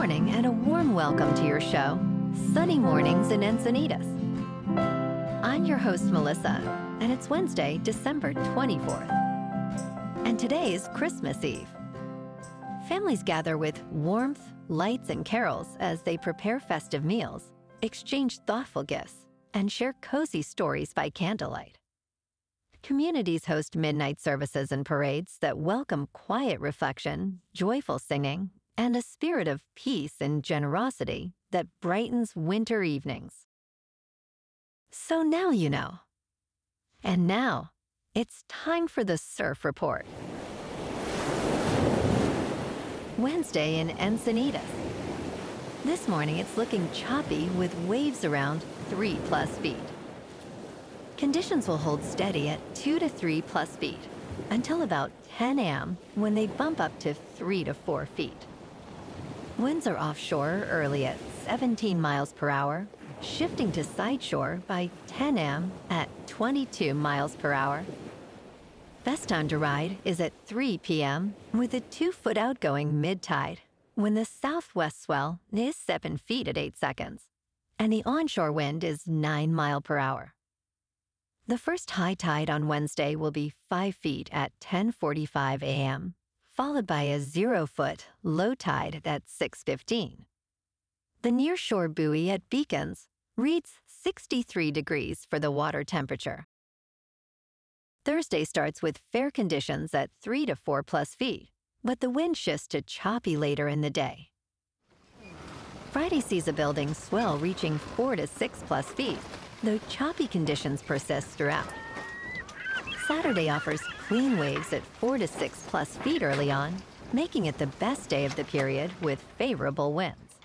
morning and a warm welcome to your show, Sunny Mornings in Encinitas. I'm your host, Melissa, and it's Wednesday, December 24th. And today is Christmas Eve. Families gather with warmth, lights, and carols as they prepare festive meals, exchange thoughtful gifts, and share cozy stories by candlelight. Communities host midnight services and parades that welcome quiet reflection, joyful singing, and a spirit of peace and generosity that brightens winter evenings. So now you know. And now, it's time for the Surf Report. Wednesday in Encinitas. This morning it's looking choppy with waves around 3+ feet. Conditions will hold steady at 2 to 3+ feet until about 10 a.m. when they bump up to 3 to 4 feet. Winds are offshore early at 17 miles per hour, shifting to sideshore by 10 a.m. at 22 miles per hour. Best time to ride is at 3 p.m. with a 2-foot outgoing mid-tide, when the southwest swell is 7 feet at 8 seconds, and the onshore wind is 9 miles per hour. The first high tide on Wednesday will be 5 feet at 10:45 a.m., followed by a 0-foot low tide at 6:15. The nearshore buoy at Beacons reads 63 degrees for the water temperature. Thursday starts with fair conditions at 3 to 4+ feet, but the wind shifts to choppy later in the day. Friday sees a building swell reaching 4 to 6+ feet, though choppy conditions persist throughout. Saturday offers clean waves at 4 to 6+ feet early on, making it the best day of the period with favorable winds.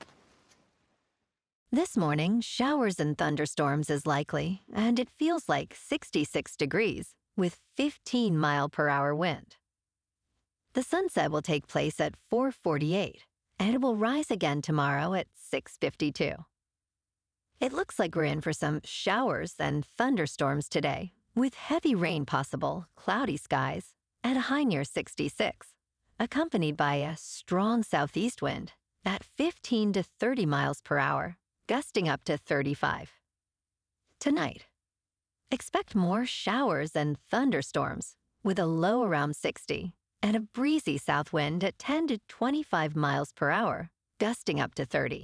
This morning, showers and thunderstorms is likely, and it feels like 66 degrees with 15 mile per hour wind. The sunset will take place at 4:48, and it will rise again tomorrow at 6:52. It looks like we're in for some showers and thunderstorms today, with heavy rain possible, cloudy skies, and a high near 66, accompanied by a strong southeast wind at 15 to 30 miles per hour, gusting up to 35. Tonight, expect more showers and thunderstorms with a low around 60 and a breezy south wind at 10 to 25 miles per hour, gusting up to 30.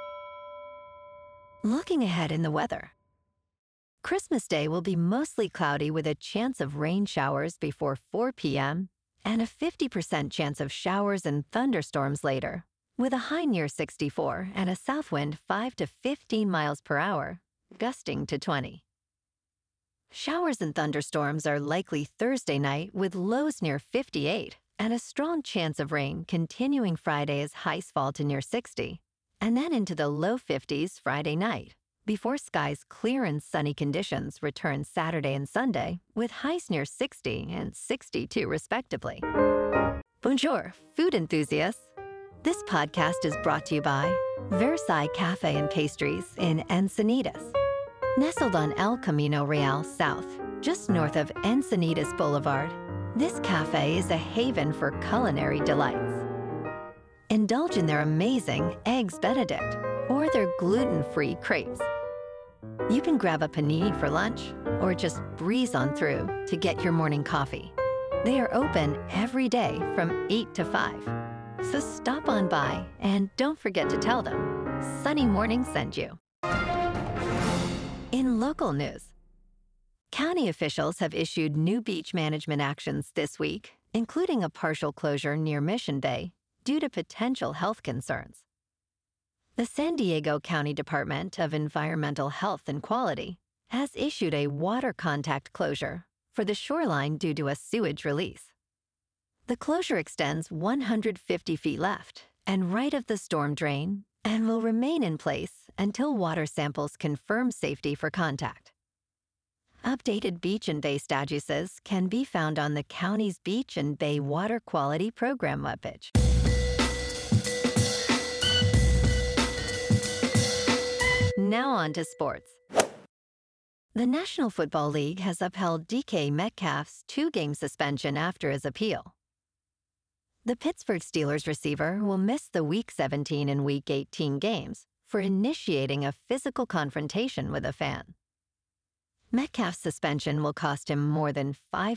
Looking ahead in the weather. Christmas Day will be mostly cloudy with a chance of rain showers before 4 p.m. and a 50% chance of showers and thunderstorms later, with a high near 64 and a south wind 5 to 15 miles per hour, gusting to 20. Showers and thunderstorms are likely Thursday night with lows near 58 and a strong chance of rain continuing Friday as highs fall to near 60, and then into the low 50s Friday night, before skies clear and sunny conditions return Saturday and Sunday with highs near 60 and 62 respectively. Bonjour, food enthusiasts. This podcast is brought to you by Versailles Cafe and Pastries in Encinitas. Nestled on El Camino Real South, just north of Encinitas Boulevard, this cafe is a haven for culinary delights. Indulge in their amazing Eggs Benedict or their gluten-free crepes. You can grab a panini for lunch or just breeze on through to get your morning coffee. They are open every day from 8 to 5. So stop on by and don't forget to tell them Sunny Morning sent you. In local news, county officials have issued new beach management actions this week, including a partial closure near Mission Bay due to potential health concerns. The San Diego County Department of Environmental Health and Quality has issued a water contact closure for the shoreline due to a sewage release. The closure extends 150 feet left and right of the storm drain and will remain in place until water samples confirm safety for contact. Updated beach and bay statuses can be found on the county's Beach and Bay Water Quality Program webpage. Now on to sports. The National Football League has upheld DK Metcalf's 2-game suspension after his appeal. the Pittsburgh Steelers receiver will miss the Week 17 and Week 18 games for initiating a physical confrontation with a fan. Metcalf's suspension will cost him more than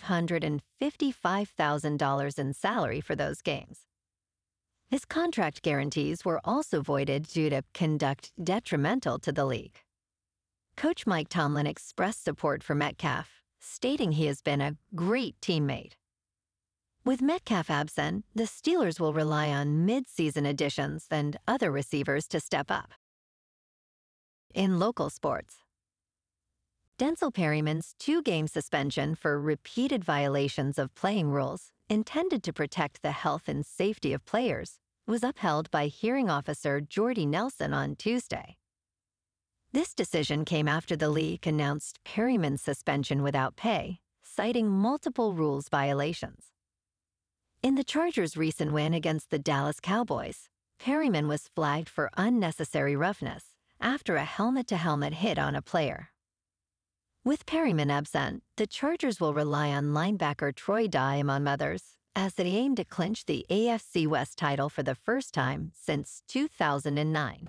$555,000 in salary for those games. His contract guarantees were also voided due to conduct detrimental to the league. Coach Mike Tomlin expressed support for Metcalf, stating he has been a great teammate. With Metcalf absent, the Steelers will rely on mid-season additions and other receivers to step up. In local sports, Denzel Perryman's 2-game suspension for repeated violations of playing rules intended to protect the health and safety of players was upheld by hearing officer Jordy Nelson on Tuesday. This decision came after the league announced Perryman's suspension without pay, citing multiple rules violations. In the Chargers' recent win against the Dallas Cowboys, Perryman was flagged for unnecessary roughness after a helmet-to-helmet hit on a player. With Perryman absent, the Chargers will rely on linebacker Troy Dye, among others, as they aim to clinch the AFC West title for the first time since 2009.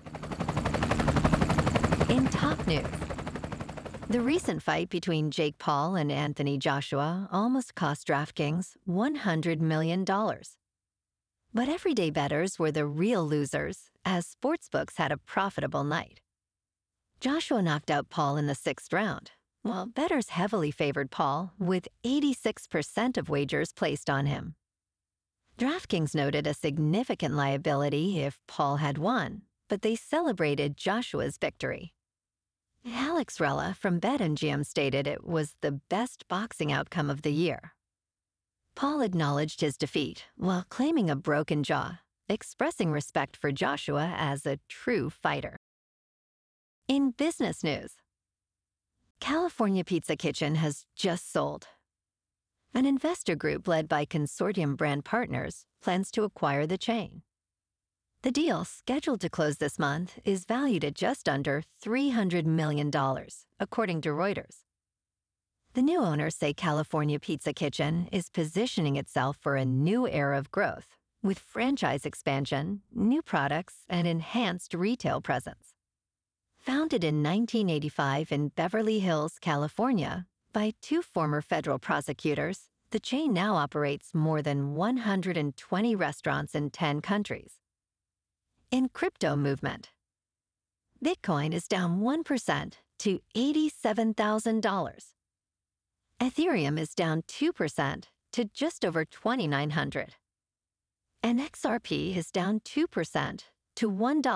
In top news, the recent fight between Jake Paul and Anthony Joshua almost cost DraftKings $100 million. But everyday bettors were the real losers, as sportsbooks had a profitable night. Joshua knocked out Paul in the 6th round, while bettors heavily favored Paul, with 86% of wagers placed on him. DraftKings noted a significant liability if Paul had won, but they celebrated Joshua's victory. Alex Rella from BetMGM stated it was the best boxing outcome of the year. Paul acknowledged his defeat while claiming a broken jaw, expressing respect for Joshua as a true fighter. In business news, California Pizza Kitchen has just sold. An investor group led by Consortium Brand Partners plans to acquire the chain. The deal, scheduled to close this month, is valued at just under $300 million, according to Reuters. The new owners say California Pizza Kitchen is positioning itself for a new era of growth, with franchise expansion, new products, and enhanced retail presence. Founded in 1985 in Beverly Hills, California, by 2 former federal prosecutors, the chain now operates more than 120 restaurants in 10 countries. In crypto movement, Bitcoin is down 1% to $87,000. Ethereum is down 2% to just over $2,900. And XRP is down 2% to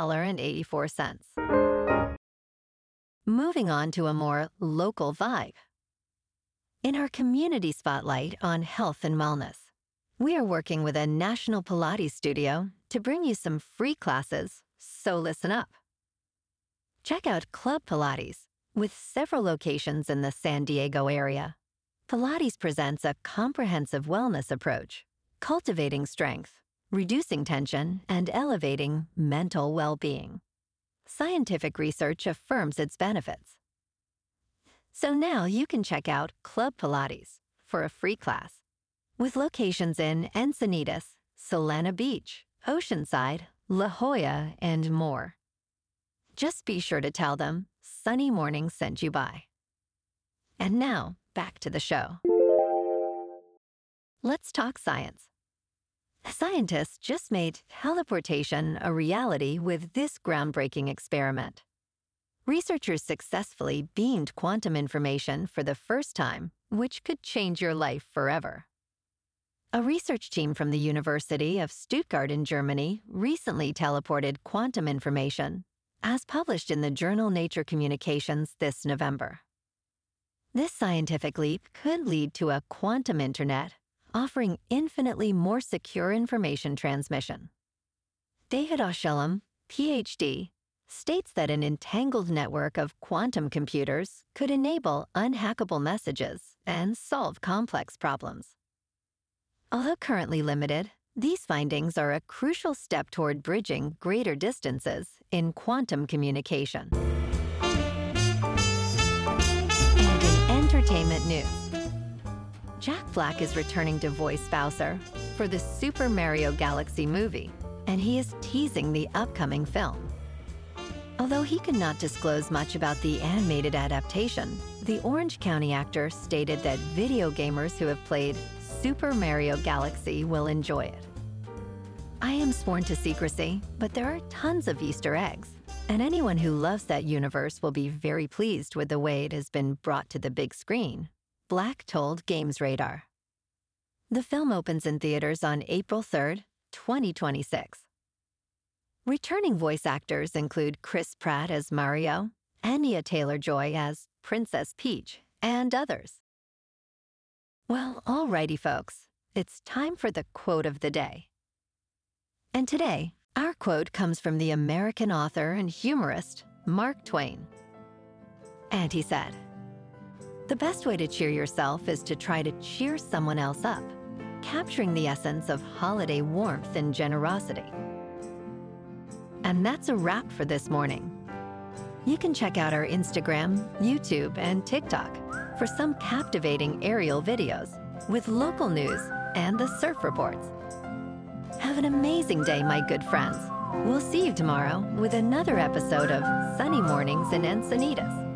$1.84. Moving on to a more local vibe. In our community spotlight on health and wellness, we are working with a national Pilates studio to bring you some free classes, so listen up. Check out Club Pilates, with several locations in the San Diego area. Pilates presents a comprehensive wellness approach, cultivating strength, reducing tension, and elevating mental well-being. Scientific research affirms its benefits. So now you can check out Club Pilates for a free class, with locations in Encinitas, Solana Beach, Oceanside, La Jolla, and more. Just be sure to tell them Sunny Morning sent you by. And now, back to the show. Let's talk science. Scientists just made teleportation a reality with this groundbreaking experiment. Researchers successfully beamed quantum information for the first time, which could change your life forever. A research team from the University of Stuttgart in Germany recently teleported quantum information, as published in the journal Nature Communications this November. This scientific leap could lead to a quantum internet, offering infinitely more secure information transmission. David Oshellam, PhD, states that an entangled network of quantum computers could enable unhackable messages and solve complex problems. Although currently limited, these findings are a crucial step toward bridging greater distances in quantum communication. And in entertainment news, Jack Flack is returning to voice Bowser for the Super Mario Galaxy movie, and he is teasing the upcoming film. Although he could not disclose much about the animated adaptation, the Orange County actor stated that video gamers who have played Super Mario Galaxy will enjoy it. I am sworn to secrecy, but there are tons of Easter eggs, and anyone who loves that universe will be very pleased with the way it has been brought to the big screen, Black told GamesRadar. The film opens in theaters on April 3rd, 2026. Returning voice actors include Chris Pratt as Mario, Anya Taylor-Joy as Princess Peach, and others. Well, alrighty, folks. It's time for the quote of the day. And today, our quote comes from the American author and humorist Mark Twain. And he said, "The best way to cheer yourself is to try to cheer someone else up, capturing the essence of holiday warmth and generosity." And that's a wrap for this morning. You can check out our Instagram, YouTube, and TikTok for some captivating aerial videos with local news and the surf reports. Have an amazing day, my good friends. We'll see you tomorrow with another episode of Sunny Mornings in Encinitas.